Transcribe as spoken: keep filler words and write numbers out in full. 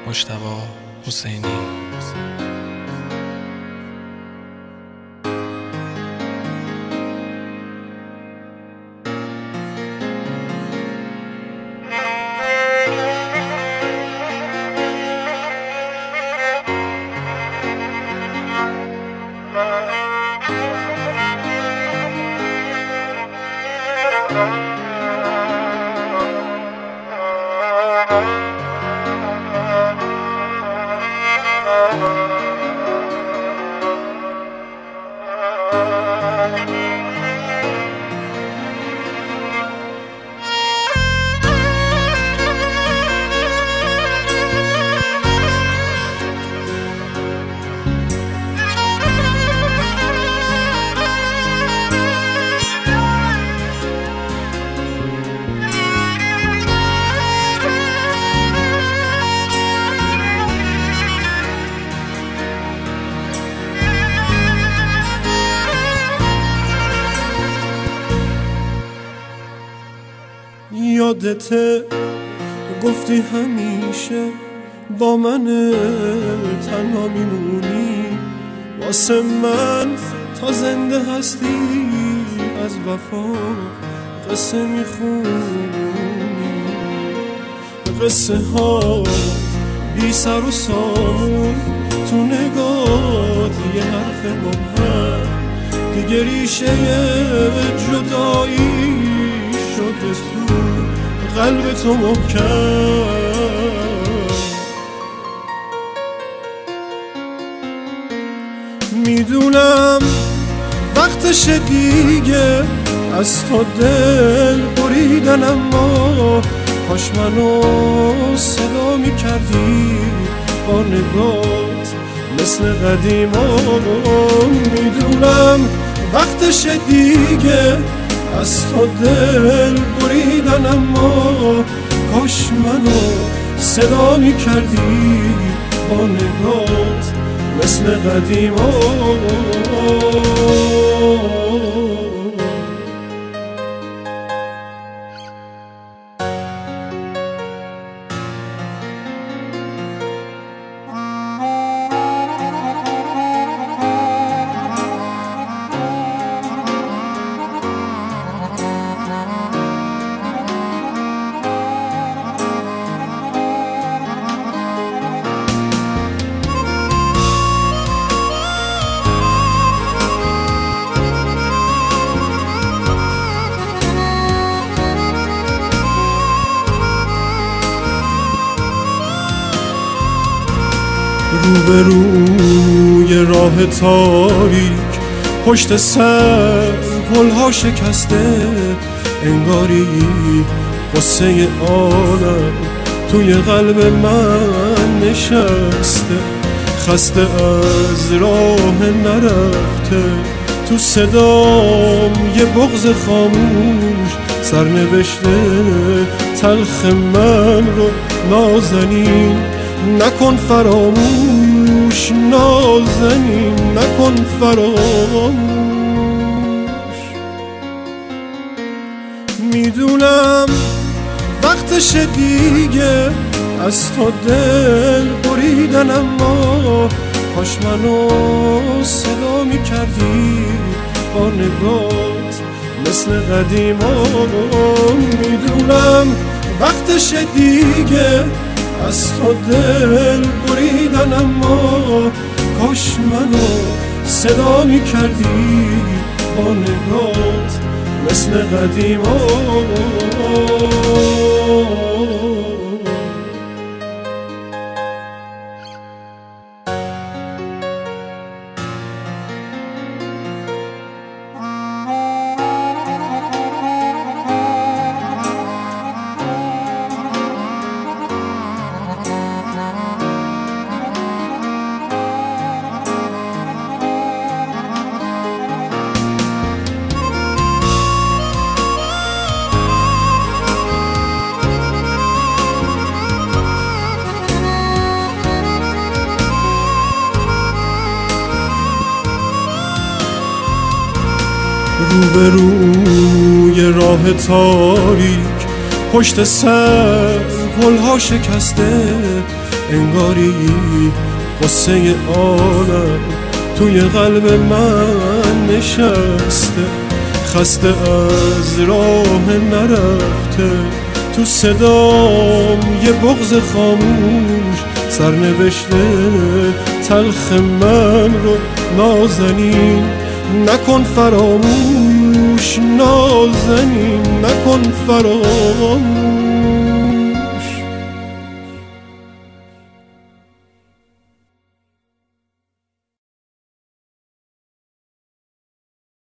مجتبی حسینی. یادته گفتی همیشه با من تنها میمونی، واسه من تا زنده هستی از وفا قصه میخونی. قصه ها بی سر و سامون تو نگات یه حرف مبهم، دیگه ریشه جدایی شده تو قلب تو محکم. میدونم وقتش دیگه از تو دل بریدن، اما کاش منو صدا میکردی با نگات مثل قدیما. میدونم وقتش دیگه از تو دل بریدن، اما کاش منو صدا میکردی با نگات مثل قدیما. روبروی راه تاریک پشت سر پلها شکسته، انگاری قصه عالم توی قلب من نشسته. خسته از راه نرفته، تو صدام یه بغض خاموش، سرنوشته تلخ من رو نازنین نکن فراموش، نازنین نکن فراموش. میدونم وقتش دیگه از تو دل بریدن، اما کاش منو صدا میکردی با نگات مثل قدیما. میدونم وقتش دیگه از تو دل بریدن، اما کاش منو صدا میکردی با نگات مثل قدیما. روبروی راه تاریک پشت سر پلها شکسته، انگاری قصه عالم توی قلب من نشسته، خسته از راه نرفته، تو صدام یه بغض خاموش، سرنوشته تلخ من رو نازنین نکن فراموش، نازنین نکن فراموش.